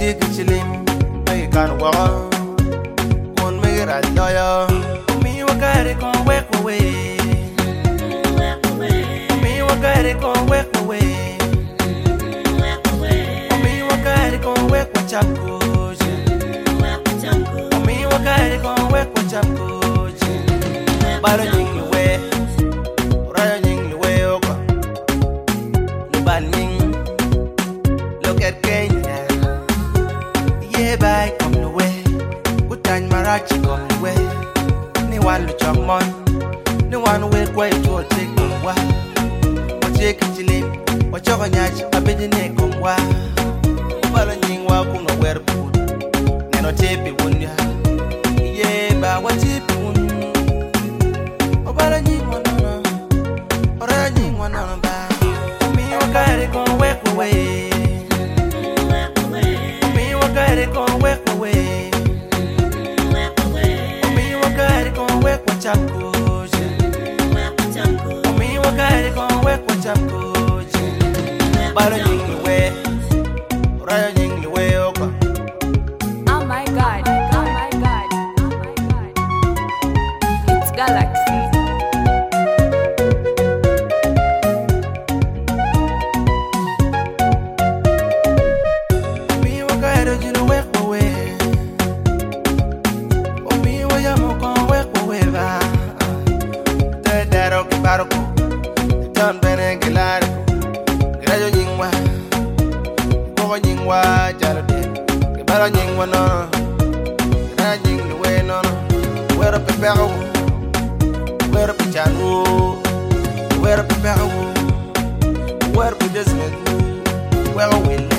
Wajik chilim, I can't walk. One make it a lawyer. Me wakari kon work away. Me wakari kon work away. Me wakari kon work with chapcoach. Me wakari kon work with chapcoach. Barajing away, raying away over. Lubaning, look at Kenya. Yeah, bye, come the way. Good time, Marachi, come the way. Ni one look your mon, ni one way quite to take them while. What take it to live, what you're on yacht, a bit in a come while. Barajing walk on a wear food. Nano tape it wouldn't you? Yeah, but what tape it wouldn't. Barajing one on a bar. Me, what got it gonna work away. Me, what got it gonna work away. Me, what got it gonna work with chapcoach. Me, what got it gonna work with chapcoach. Barajing the way, raying the way over. Oh my God, oh my God, oh my God. It's Galaxy. Me, what got it gonna work away. Oh, me, what you gonna work away. That okay, barco. Don't bend and get out. Graduate yingwa. Go yingwa, jalade. Get yingwa no. Raging the way no. Where up the barrel? Where up the channel? Where up the barrel? Where up the desert? Where are we?